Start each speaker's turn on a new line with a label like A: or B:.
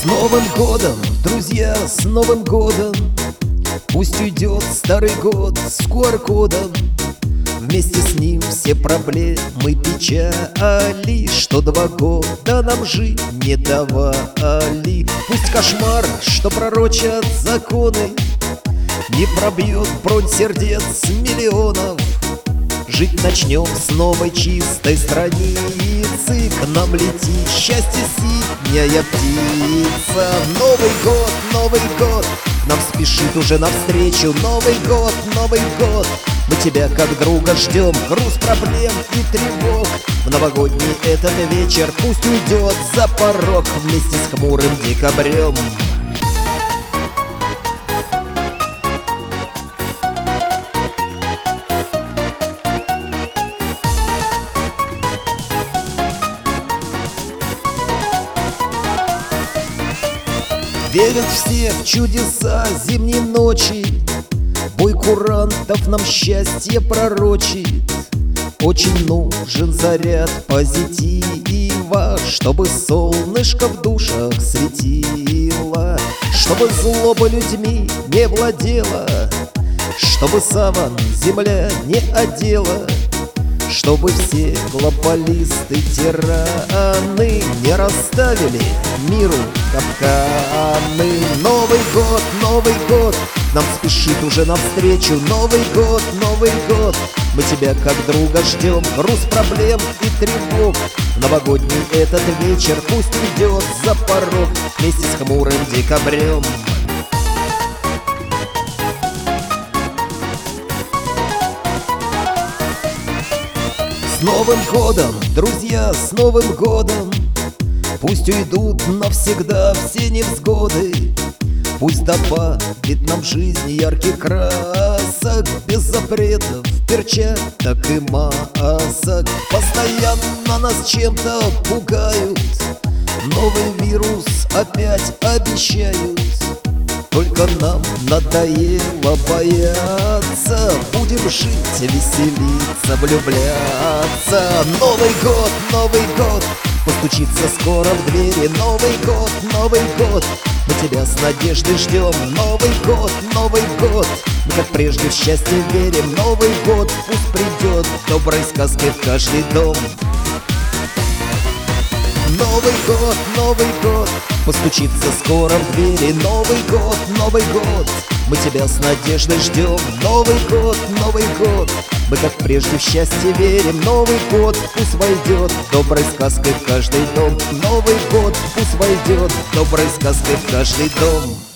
A: Новым годом, друзья, с Новым годом! Пусть уйдет старый год с QR-кодом. Вместе с ним все проблемы, печали, что 2 года нам жить не давали. Пусть кошмар, что пророчат законы, не пробьет бронь сердец миллионов. Жить начнем с новой чистой страницы. К нам летит счастье синяя птица. Новый год, к нам спешит уже навстречу. Новый год, мы тебя как друга ждем. Груз проблем и тревог в новогодний этот вечер пусть уйдет за порог вместе с хмурым декабрем. Верят все в чудеса зимней ночи, бой курантов нам счастье пророчит. Очень нужен заряд позитива, чтобы солнышко в душах светило, чтобы злоба людьми не владела, чтобы саван земля не одела, чтобы все глобалисты, тираны не расставили миру капканы. Новый год, к нам спешит уже навстречу. Новый год, мы тебя как друга ждем. Груз проблем и тревог в новогодний этот вечер пусть уйдет за порог вместе с хмурым декабрем. С Новым годом, друзья, с Новым годом! Пусть уйдут навсегда все невзгоды, пусть добавит нам жизнь ярких красок, без запретов, перчаток и масок. Постоянно нас чем-то пугают, новый вирус опять обещают. Только нам надоело бояться, будем жить, веселиться, влюбляться. Новый год, постучится скоро в двери. Новый год, мы тебя с надеждой ждем. Новый год, мы как прежде в счастье верим. Новый год пусть придет доброй сказкой в каждый дом. Новый год, постучится скоро в двери. Новый год, мы тебя с надеждой ждем. Новый год, мы как прежде в счастье верим. Новый год пусть войдет доброй сказкой в каждый дом. Новый год пусть войдет доброй сказкой в каждый дом.